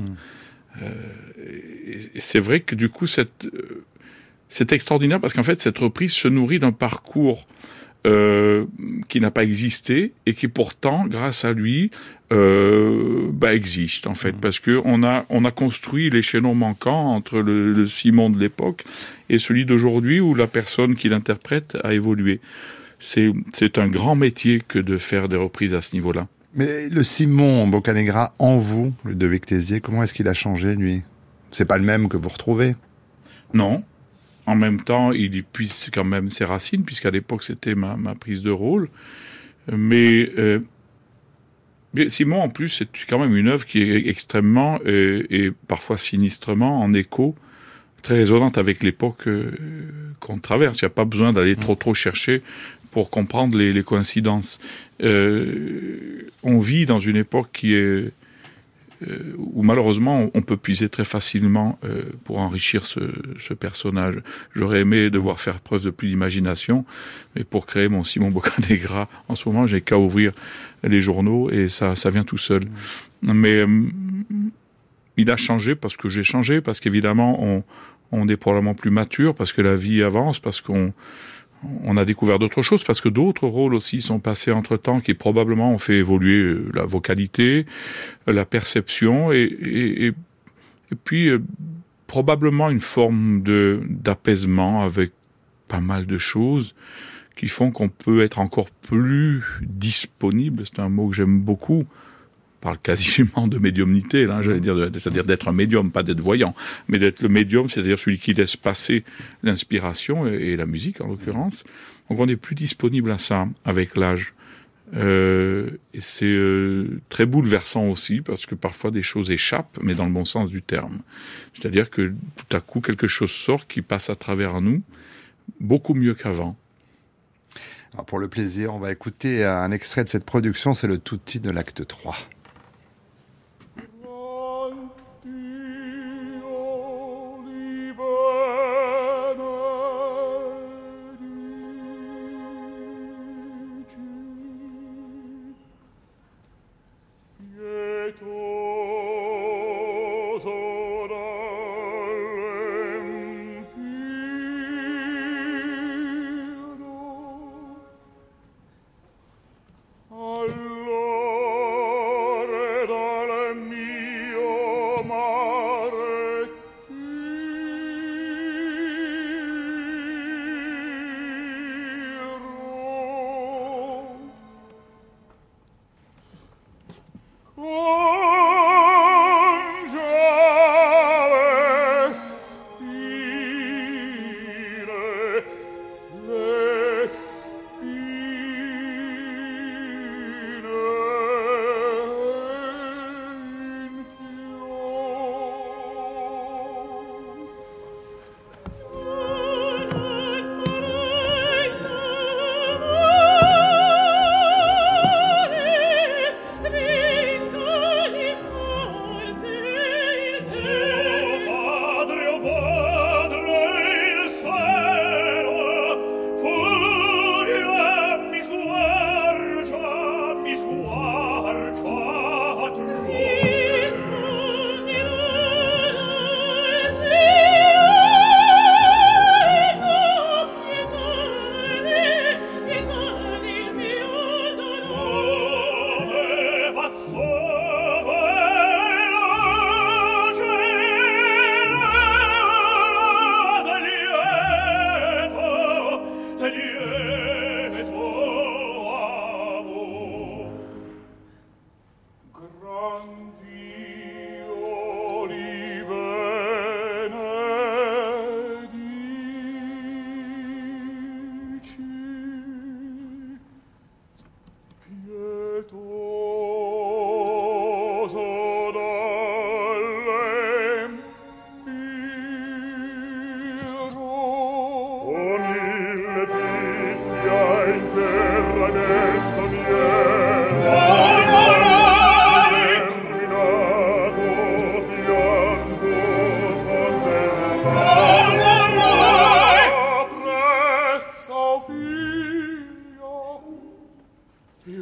Et c'est vrai que du coup, c'est extraordinaire parce qu'en fait, cette reprise se nourrit d'un parcours qui n'a pas existé et qui pourtant, grâce à lui, existe en fait, parce que on a construit l'échelon manquant entre le Simon de l'époque et celui d'aujourd'hui où la personne qui l'interprète a évolué. C'est un grand métier que de faire des reprises à ce niveau-là. Mais le Simon Boccanegra en vous, le de Victor Tézier, comment est-ce qu'il a changé lui? C'est pas le même que vous retrouvez? Non. En même temps, il y puise quand même ses racines, puisqu'à l'époque, c'était ma prise de rôle. Mais Simon, en plus, c'est quand même une œuvre qui est extrêmement, et parfois sinistrement, en écho, très résonante avec l'époque qu'on traverse. Il n'y a pas besoin d'aller trop chercher pour comprendre les coïncidences. On vit dans une époque qui est où malheureusement on peut puiser très facilement pour enrichir ce personnage. J'aurais aimé devoir faire preuve de plus d'imagination, mais pour créer mon Simon Boccanegra, en ce moment, j'ai qu'à ouvrir les journaux et ça vient tout seul. Mais il a changé parce que j'ai changé, parce qu'évidemment on est probablement plus mature, parce que la vie avance, parce qu'on a découvert d'autres choses, parce que d'autres rôles aussi sont passés entre-temps qui probablement ont fait évoluer la vocalité, la perception et puis probablement une forme d'apaisement avec pas mal de choses qui font qu'on peut être encore plus disponible, c'est un mot que j'aime beaucoup. On parle quasiment de médiumnité, là, j'allais dire, c'est-à-dire d'être un médium, pas d'être voyant, mais d'être le médium, c'est-à-dire celui qui laisse passer l'inspiration et la musique en l'occurrence. Donc on est plus disponible à ça avec l'âge. Et c'est très bouleversant aussi parce que parfois des choses échappent, mais dans le bon sens du terme. C'est-à-dire que tout à coup quelque chose sort qui passe à travers nous, beaucoup mieux qu'avant. Alors pour le plaisir, on va écouter un extrait de cette production, c'est le Tutti de l'acte 3. Pietoso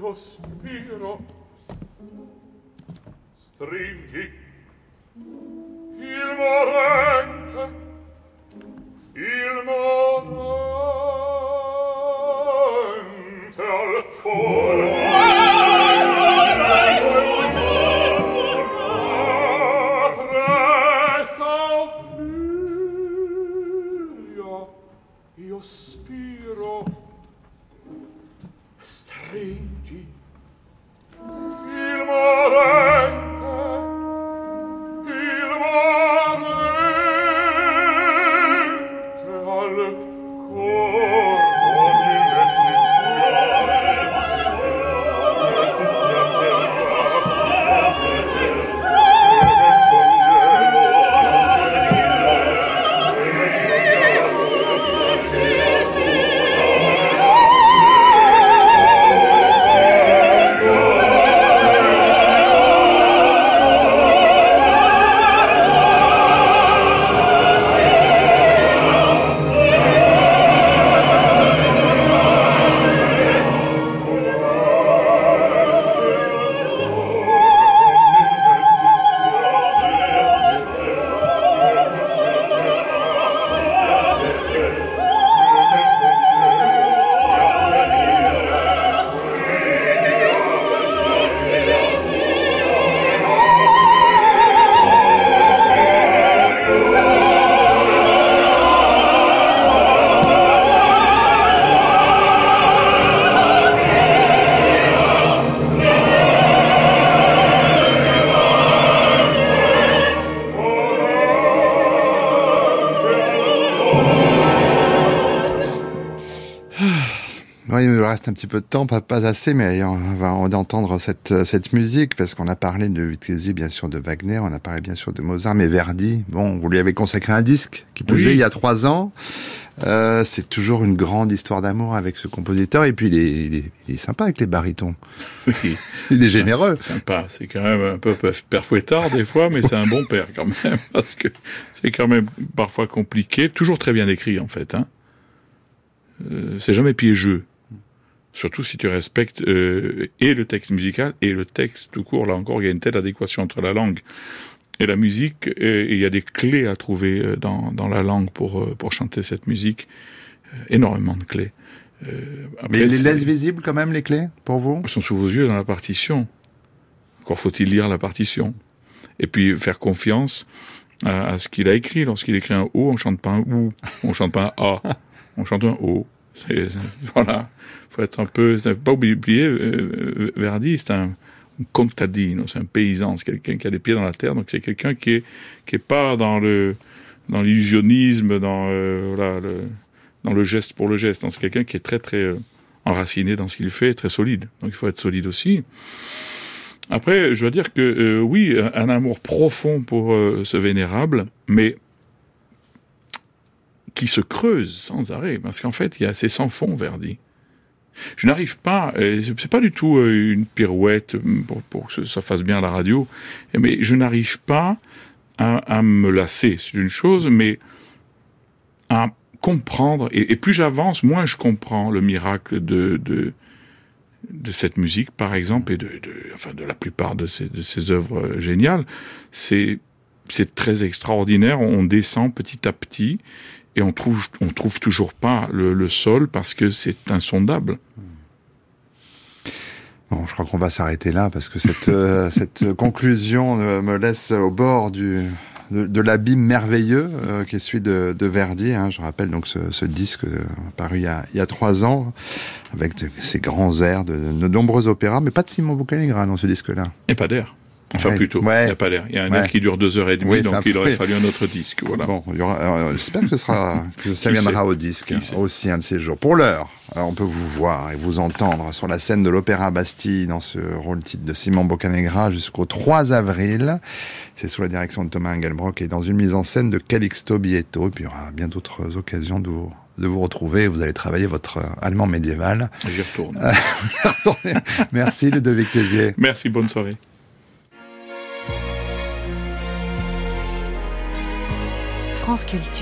io spiro stringi il morente al cor io spiro stringi il morente al cor Oui, il nous reste un petit peu de temps, pas assez, mais on va entendre cette musique, parce qu'on a parlé de Vitézi, bien sûr, de Wagner, on a parlé bien sûr de Mozart, mais Verdi, bon, vous lui avez consacré un disque, qui plus est, il y a 3 ans. C'est toujours une grande histoire d'amour avec ce compositeur, et puis il est sympa avec les barytons. Oui. Il est généreux. Sympa, c'est quand même un peu père fouettard des fois, mais c'est un bon père quand même, parce que c'est quand même parfois compliqué, toujours très bien écrit en fait, hein. C'est jamais piégeux. Surtout si tu respectes et le texte musical et le texte tout court. Là encore, il y a une telle adéquation entre la langue et la musique. Et il y a des clés à trouver dans la langue pour chanter cette musique. Énormément de clés. Après, mais il les laisse visibles quand même, les clés, pour vous ? Elles sont sous vos yeux dans la partition. Encore faut-il lire la partition. Et puis faire confiance à ce qu'il a écrit. Lorsqu'il écrit un O, on chante pas un OU. On chante pas un A. On chante un O. Voilà. Faut être un peu, faut pas oublier, Verdi, c'est un contadino, c'est un paysan, c'est quelqu'un qui a les pieds dans la terre, donc c'est quelqu'un qui est pas dans l'illusionnisme, dans le geste pour le geste. Donc c'est quelqu'un qui est très très enraciné dans ce qu'il fait, très solide. Donc il faut être solide aussi. Après, je dois dire que oui, un amour profond pour ce vénérable, mais qui se creuse sans arrêt, parce qu'en fait, c'est sans fond, Verdi. Je n'arrive pas, c'est pas du tout une pirouette pour que ça fasse bien à la radio, mais je n'arrive pas à me lasser, c'est une chose, mais à comprendre, et plus j'avance, moins je comprends le miracle de cette musique, par exemple, et de la plupart de ces œuvres géniales. C'est très extraordinaire, on descend petit à petit, et on trouve toujours pas le sol parce que c'est insondable. Bon, je crois qu'on va s'arrêter là parce que cette conclusion me laisse au bord de l'abîme merveilleux qui est celui de Verdi. Hein. Je rappelle donc ce disque paru il y a 3 ans avec ces grands airs de nombreux opéras, mais pas de Simon Boccanegra dans ce disque-là. Et pas d'air. Enfin, plutôt. Ouais. Il n'y a pas d'air. Il y a un air qui dure 2h30, donc il aurait fallu un autre disque. Voilà. Bon, j'espère que ça viendra au disque aussi un de ces jours. Pour l'heure, on peut vous voir et vous entendre sur la scène de l'Opéra Bastille dans ce rôle-titre de Simon Boccanegra jusqu'au 3 avril. C'est sous la direction de Thomas Engelbrock et dans une mise en scène de Calixto Bietto. Et puis il y aura bien d'autres occasions de vous retrouver. Vous allez travailler votre allemand médiéval. J'y retourne. Merci Ludovic Tézier. Merci, bonne soirée. France Culture.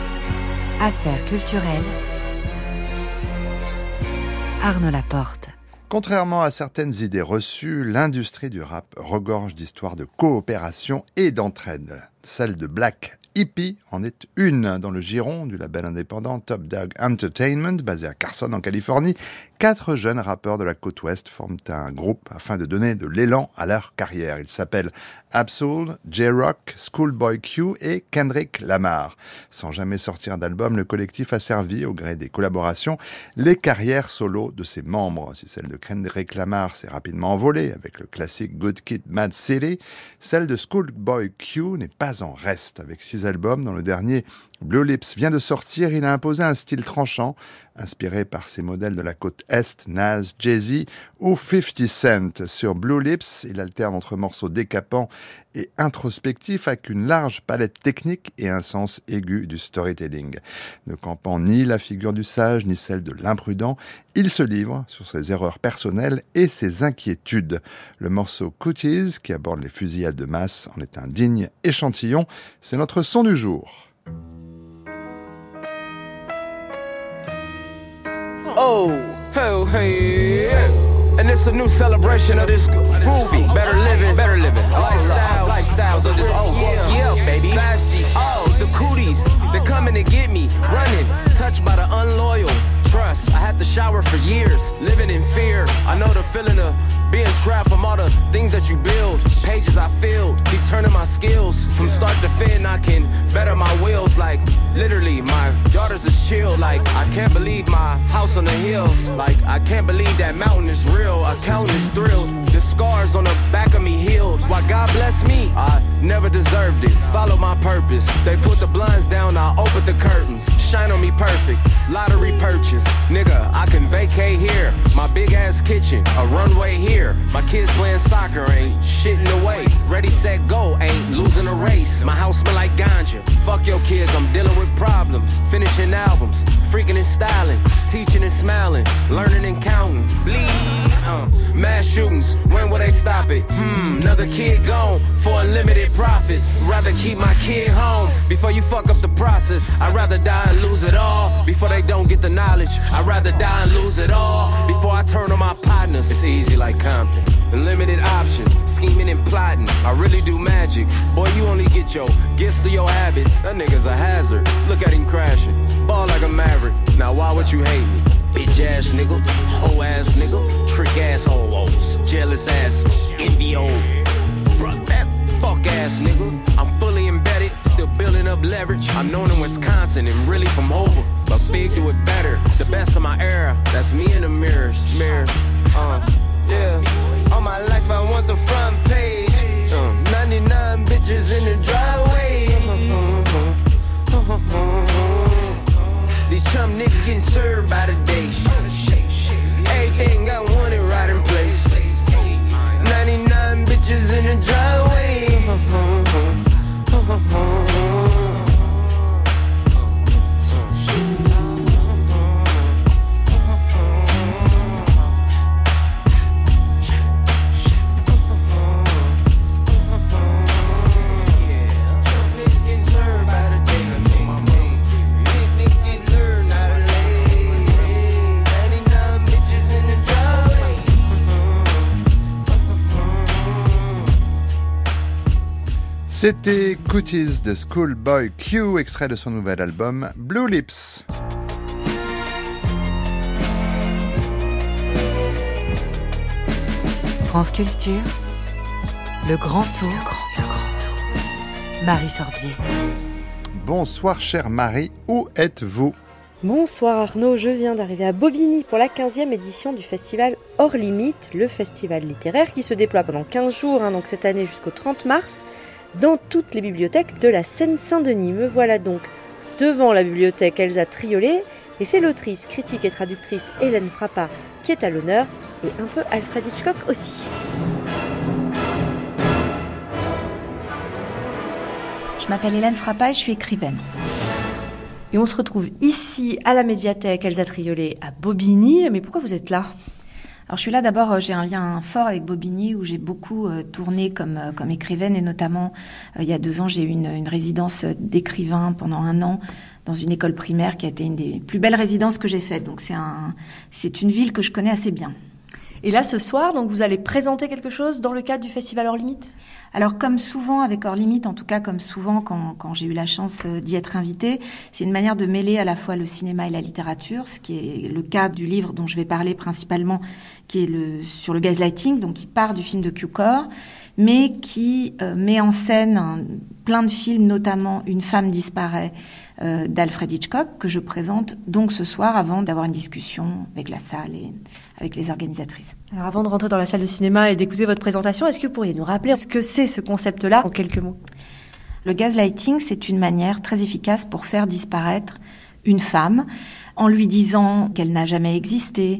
Affaires culturelles. Arnaud Laporte. Contrairement à certaines idées reçues, l'industrie du rap regorge d'histoires de coopération et d'entraide. Celle de Black Hippie en est une. Dans le giron du label indépendant Top Dog Entertainment, basé à Carson en Californie, 4 jeunes rappeurs de la côte ouest forment un groupe afin de donner de l'élan à leur carrière. Ils s'appellent Ab-Soul, J-Rock, Schoolboy Q et Kendrick Lamar. Sans jamais sortir d'album, le collectif a servi, au gré des collaborations, les carrières solo de ses membres. Si celle de Kendrick Lamar s'est rapidement envolée avec le classique Good Kid, Mad City, celle de Schoolboy Q n'est pas en reste. Avec 6 albums, dont le dernier Blue Lips vient de sortir, il a imposé un style tranchant, inspiré par ses modèles de la côte Est, Nas, Jay-Z ou 50 Cent. Sur Blue Lips, il alterne entre morceaux décapants et introspectifs avec une large palette technique et un sens aigu du storytelling. Ne campant ni la figure du sage ni celle de l'imprudent, il se livre sur ses erreurs personnelles et ses inquiétudes. Le morceau Cooties, qui aborde les fusillades de masse, en est un digne échantillon. C'est notre son du jour. Oh, hey, and it's a new celebration of this groovy, better living lifestyles of this yeah, baby. Oh, the cooties, they're coming to get me, running, touched by the unloyal. Trust, I had to shower for years, living in fear. I know the feeling of being trapped from all the things that you build. Pages I filled, keep turning my skills. From start to fin, I can better my wheels. Like, literally, my daughters is chill. Like, I can't believe my house on the hill. Like, I can't believe that mountain is real. Accountant is thrilled. The scars on the back of me healed. Why God bless me, I never deserved it. Follow my purpose. They put the blinds down, I open the curtains. Shine on me perfect, lottery purchase. Nigga, I can vacate here. My big ass kitchen, a runway here. My kids playing soccer, ain't shitting away. Ready, set, go, ain't losing a race. My house smell like ganja. Fuck your kids, I'm dealing with problems. Finishing albums, freaking and styling. Teaching and smiling, learning and counting. Bleed, mass shootings, when will they stop it? Another kid gone for unlimited profits. Rather keep my kid home before you fuck up the process. I'd rather die and lose it all before they don't get the knowledge. I'd rather die and lose it all before I turn on my partners. It's easy like Compton. Unlimited options, scheming and plotting. I really do magic. Boy, you only get your gifts to your habits. That nigga's a hazard. Look at him crashing. Ball like a maverick. Now why would you hate me? Bitch ass nigga, hoe ass nigga, trick ass hoes, jealous ass, envy old. That fuck ass nigga. I'm fully embedded, still building up leverage. I'm known in Wisconsin and really from Hoover, but big do it better. The best of my era, that's me in the mirrors. Yeah. All my life I want the front page. 99 bitches in the driveway. These chum niggas getting served by the day. Everything I wanted right in place. 99 bitches in the driveway. C'était Cooties de Schoolboy Q, extrait de son nouvel album Blue Lips. France Culture, le grand tour. Marie Sorbier. Bonsoir chère Marie, où êtes-vous ? Bonsoir Arnaud, je viens d'arriver à Bobigny pour la 15e édition du festival Hors Limite, le festival littéraire qui se déploie pendant 15 jours, donc cette année jusqu'au 30 mars, dans toutes les bibliothèques de la Seine-Saint-Denis. Me voilà donc devant la bibliothèque Elsa Triolet, et c'est l'autrice, critique et traductrice Hélène Frappat qui est à l'honneur, et un peu Alfred Hitchcock aussi. Je m'appelle Hélène Frappat et je suis écrivaine. Et on se retrouve ici à la médiathèque Elsa Triolet à Bobigny. Mais pourquoi vous êtes là ? Alors je suis là d'abord, j'ai un lien fort avec Bobigny où j'ai beaucoup tourné comme écrivaine, et notamment il y a 2 ans j'ai eu une résidence d'écrivain pendant 1 an dans une école primaire qui a été une des plus belles résidences que j'ai faites. Donc c'est une ville que je connais assez bien. Et là, ce soir, donc, vous allez présenter quelque chose dans le cadre du Festival Hors Limite ? Alors, comme souvent avec Hors Limite, en tout cas comme souvent quand j'ai eu la chance d'y être invitée, c'est une manière de mêler à la fois le cinéma et la littérature, ce qui est le cas du livre dont je vais parler principalement, qui est sur le gaslighting, donc qui part du film de Cukor, mais qui met en scène plein de films, notamment Une femme disparaît d'Alfred Hitchcock, que je présente donc ce soir avant d'avoir une discussion avec la salle et avec les organisatrices. Alors avant de rentrer dans la salle de cinéma et d'écouter votre présentation, est-ce que vous pourriez nous rappeler ce que c'est ce concept-là en quelques mots ? Le gaslighting, c'est une manière très efficace pour faire disparaître une femme en lui disant qu'elle n'a jamais existé,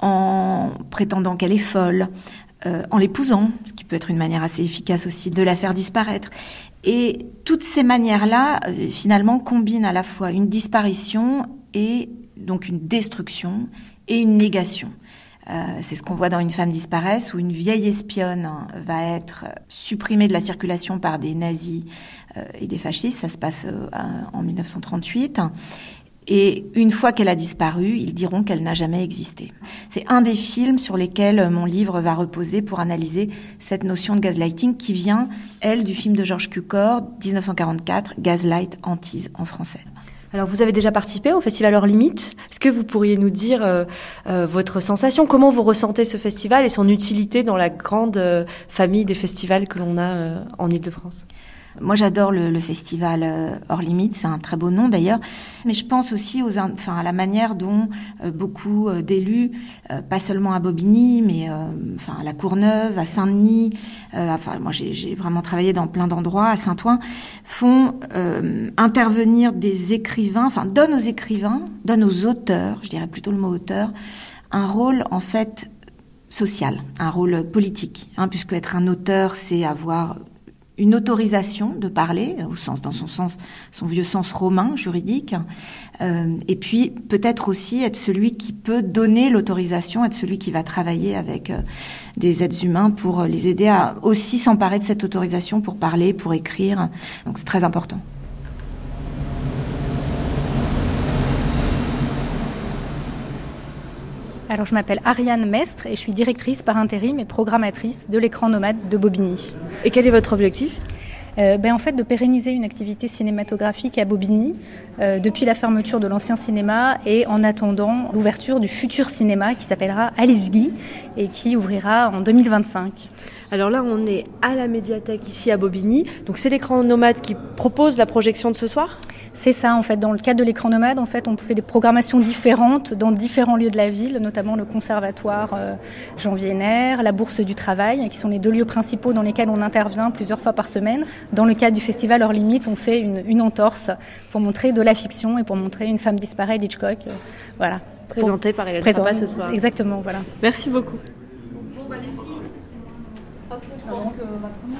en prétendant qu'elle est folle, en l'épousant, ce qui peut être une manière assez efficace aussi de la faire disparaître. Et toutes ces manières-là, finalement, combinent à la fois une disparition et donc une destruction et une négation. C'est ce qu'on voit dans Une femme disparaît, où une vieille espionne va être supprimée de la circulation par des nazis et des fascistes. Ça se passe en 1938. Et une fois qu'elle a disparu, ils diront qu'elle n'a jamais existé. C'est un des films sur lesquels mon livre va reposer pour analyser cette notion de gaslighting qui vient, elle, du film de Georges Cukor, 1944, Gaslight Antise en français. Alors, vous avez déjà participé au Festival Hors Limite. Est-ce que vous pourriez nous dire votre sensation ? Comment vous ressentez ce festival et son utilité dans la grande famille des festivals que l'on a en Île-de-France ? Moi, j'adore le festival Hors Limite, c'est un très beau nom d'ailleurs, mais je pense aussi à la manière dont beaucoup d'élus, pas seulement à Bobigny, mais à la Courneuve, à Saint-Denis, moi j'ai vraiment travaillé dans plein d'endroits, à Saint-Ouen, font intervenir des écrivains, donnent aux auteurs, je dirais plutôt le mot auteur, un rôle en fait social, un rôle politique, puisque être un auteur, c'est avoir une autorisation de parler, dans son vieux sens romain, juridique, et puis peut-être aussi être celui qui peut donner l'autorisation, être celui qui va travailler avec des êtres humains pour les aider à aussi s'emparer de cette autorisation pour parler, pour écrire. Donc c'est très important. Alors je m'appelle Ariane Mestre et je suis directrice par intérim et programmatrice de l'écran nomade de Bobigny. Et quel est votre objectif ? En fait, de pérenniser une activité cinématographique à Bobigny depuis la fermeture de l'ancien cinéma et en attendant l'ouverture du futur cinéma qui s'appellera Alice Guy et qui ouvrira en 2025. Alors là, on est à la médiathèque ici à Bobigny. Donc c'est l'écran nomade qui propose la projection de ce soir ? C'est ça, en fait. Dans le cadre de l'écran nomade, en fait, on fait des programmations différentes dans différents lieux de la ville, notamment le conservatoire Jean Vienner, la Bourse du Travail, qui sont les 2 lieux principaux dans lesquels on intervient plusieurs fois par semaine. Dans le cadre du festival Hors Limite, on fait une entorse pour montrer de la fiction et pour montrer Une femme disparaît d'Hitchcock. Voilà. Présentée par Hélène Frappa ce soir. Exactement, voilà. Merci beaucoup. Je pense que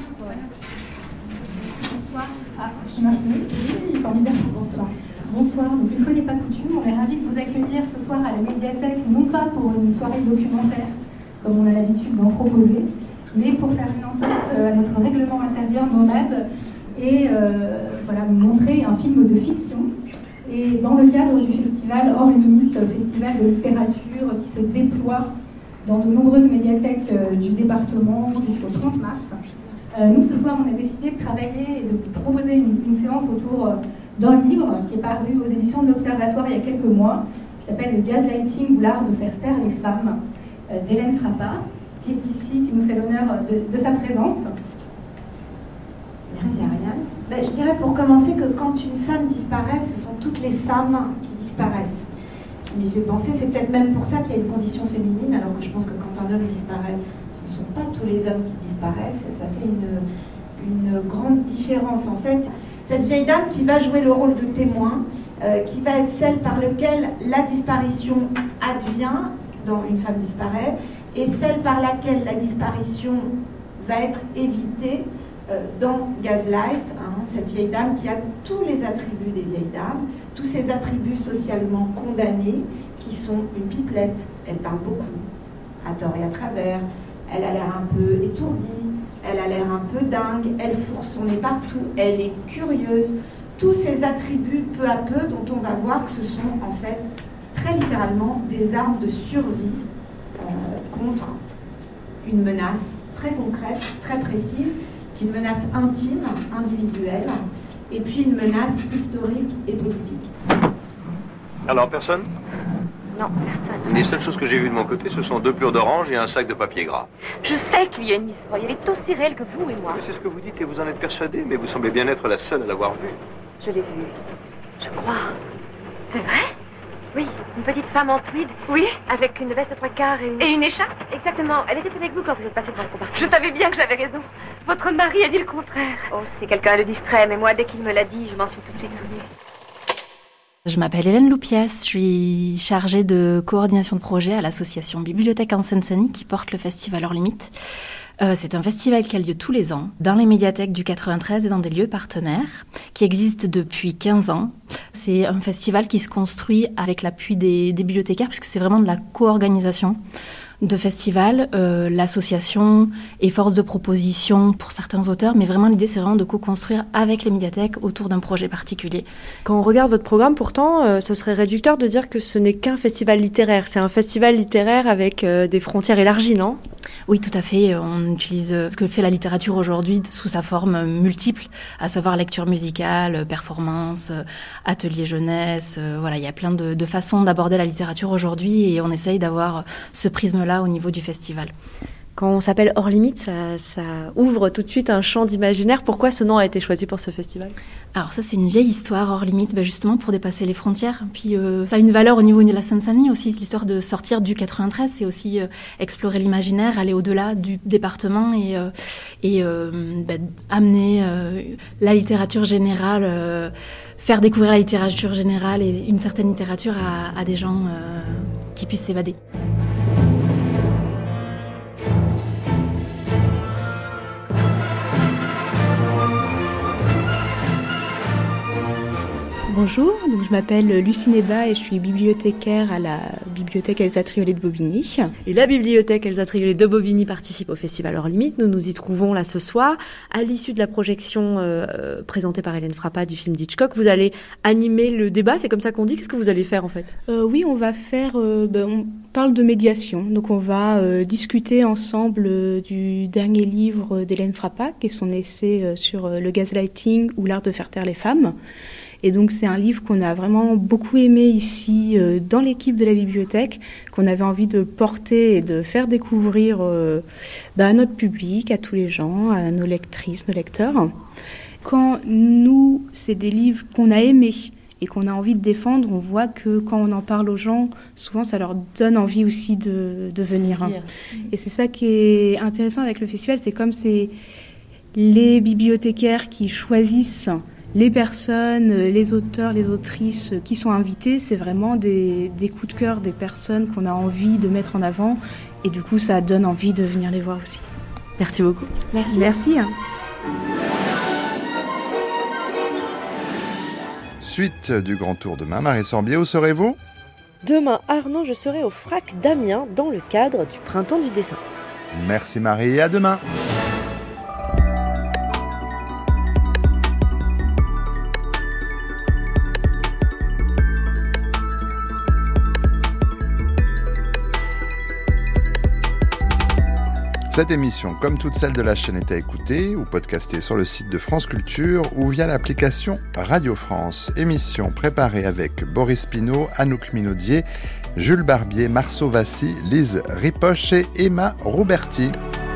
bonsoir. Je m'appelle formidable. Bonsoir. Bonsoir. Donc une fois n'est pas coutume, on est ravis de vous accueillir ce soir à la médiathèque, non pas pour une soirée documentaire comme on a l'habitude d'en proposer, mais pour faire une entorse à notre règlement intérieur nomade et montrer un film de fiction. Et dans le cadre du festival Hors Limite, festival de littérature qui se déploie dans de nombreuses médiathèques du département jusqu'au 30 mars. Nous, ce soir, on a décidé de travailler et de vous proposer une séance autour d'un livre qui est paru aux éditions de l'Observatoire il y a quelques mois, qui s'appelle « Le gaslighting ou l'art de faire taire les femmes » d'Hélène Frappa, qui est ici, qui nous fait l'honneur de sa présence. Merci Ariane. Je dirais pour commencer que quand une femme disparaît, ce sont toutes les femmes qui disparaissent. Mais je vais penser, c'est peut-être même pour ça qu'il y a une condition féminine, alors que je pense que quand un homme disparaît, ce ne sont pas tous les hommes qui disparaissent, et ça fait une grande différence en fait. Cette vieille dame qui va jouer le rôle de témoin, qui va être celle par laquelle la disparition advient dans Une femme disparaît, et celle par laquelle la disparition va être évitée dans Gaslight, cette vieille dame qui a tous les attributs des vieilles dames, tous ces attributs socialement condamnés qui sont une pipelette, elle parle beaucoup, à tort et à travers, elle a l'air un peu étourdie, elle a l'air un peu dingue, elle fourre son nez partout, elle est curieuse, tous ces attributs peu à peu dont on va voir que ce sont en fait très littéralement des armes de survie contre une menace très concrète, très précise, qui est une menace intime, individuelle, et puis une menace historique et politique. Alors, personne ? Non, personne. Les seules choses que j'ai vues de mon côté, ce sont 2 plures d'orange et un sac de papier gras. Je sais qu'il y a une Miss Roy, elle est aussi réelle que vous et moi. Mais c'est ce que vous dites et vous en êtes persuadé, mais vous semblez bien être la seule à l'avoir vue. Je l'ai vue, je crois. C'est vrai ? Oui, une petite femme en tweed. Oui, avec une veste 3/4 et une écharpe. Exactement, elle était avec vous quand vous êtes passé devant le compartiment. Je savais bien que j'avais raison. Votre mari a dit le contraire. Oh, c'est quelqu'un de distrait, mais moi, dès qu'il me l'a dit, je m'en suis tout de suite souvenue. Je m'appelle Hélène Loupiès, je suis chargée de coordination de projet à l'association Bibliothèque en Seine-Saint-Denis qui porte le festival Hors Limites. C'est un festival qui a lieu tous les ans dans les médiathèques du 93 et dans des lieux partenaires qui existent depuis 15 ans. C'est un festival qui se construit avec l'appui des bibliothécaires puisque c'est vraiment de la co-organisation de festival. L'association est force de proposition pour certains auteurs, mais vraiment l'idée c'est vraiment de co-construire avec les médiathèques autour d'un projet particulier. Quand on regarde votre programme, pourtant, ce serait réducteur de dire que ce n'est qu'un festival littéraire. C'est un festival littéraire avec des frontières élargies, non ? Oui, tout à fait. On utilise ce que fait la littérature aujourd'hui sous sa forme multiple, à savoir lecture musicale, performance, atelier jeunesse. Voilà, il y a plein de façons d'aborder la littérature aujourd'hui et on essaye d'avoir ce prisme-là au niveau du festival. Quand on s'appelle Hors Limites, ça ouvre tout de suite un champ d'imaginaire. Pourquoi ce nom a été choisi pour ce festival ? Alors ça, c'est une vieille histoire, Hors Limites, justement pour dépasser les frontières. Puis ça a une valeur au niveau de la Seine-Saint-Denis aussi. L'histoire de sortir du 93, c'est aussi explorer l'imaginaire, aller au-delà du département et amener la littérature générale, faire découvrir la littérature générale et une certaine littérature à des gens qui puissent s'évader. Bonjour, donc je m'appelle Lucie Neba et je suis bibliothécaire à la bibliothèque Elsa Triolet de Bobigny. Et la bibliothèque Elsa Triolet de Bobigny participe au festival Hors Limites. Nous nous y trouvons là ce soir. À l'issue de la projection présentée par Hélène Frappat du film d'Hitchcock, vous allez animer le débat, c'est comme ça qu'on dit. Qu'est-ce que vous allez faire en fait ? Oui, on va faire... on parle de médiation, donc on va discuter ensemble du dernier livre d'Hélène Frappat, qui est son essai sur le gaslighting ou l'art de faire taire les femmes. Et donc c'est un livre qu'on a vraiment beaucoup aimé ici dans l'équipe de la bibliothèque, qu'on avait envie de porter et de faire découvrir à notre public, à tous les gens, à nos lectrices, nos lecteurs. Quand nous, c'est des livres qu'on a aimés et qu'on a envie de défendre, on voit que quand on en parle aux gens, souvent ça leur donne envie aussi de venir. Et c'est ça qui est intéressant avec le festival, c'est comme c'est les bibliothécaires qui choisissent les personnes, les auteurs, les autrices qui sont invités, c'est vraiment des coups de cœur des personnes qu'on a envie de mettre en avant et du coup ça donne envie de venir les voir aussi. Merci beaucoup. Merci. Suite du Grand Tour demain, Marie Sorbier, où serez-vous ? Demain, Arnaud, je serai au FRAC d'Amiens dans le cadre du Printemps du dessin. Merci Marie et à demain. Cette émission, comme toutes celles de la chaîne, est à écouter ou podcaster sur le site de France Culture ou via l'application Radio France. Émission préparée avec Boris Pinault, Anouk Minaudier, Jules Barbier, Marceau Vassy, Lise Ripoche et Emma Rouberti.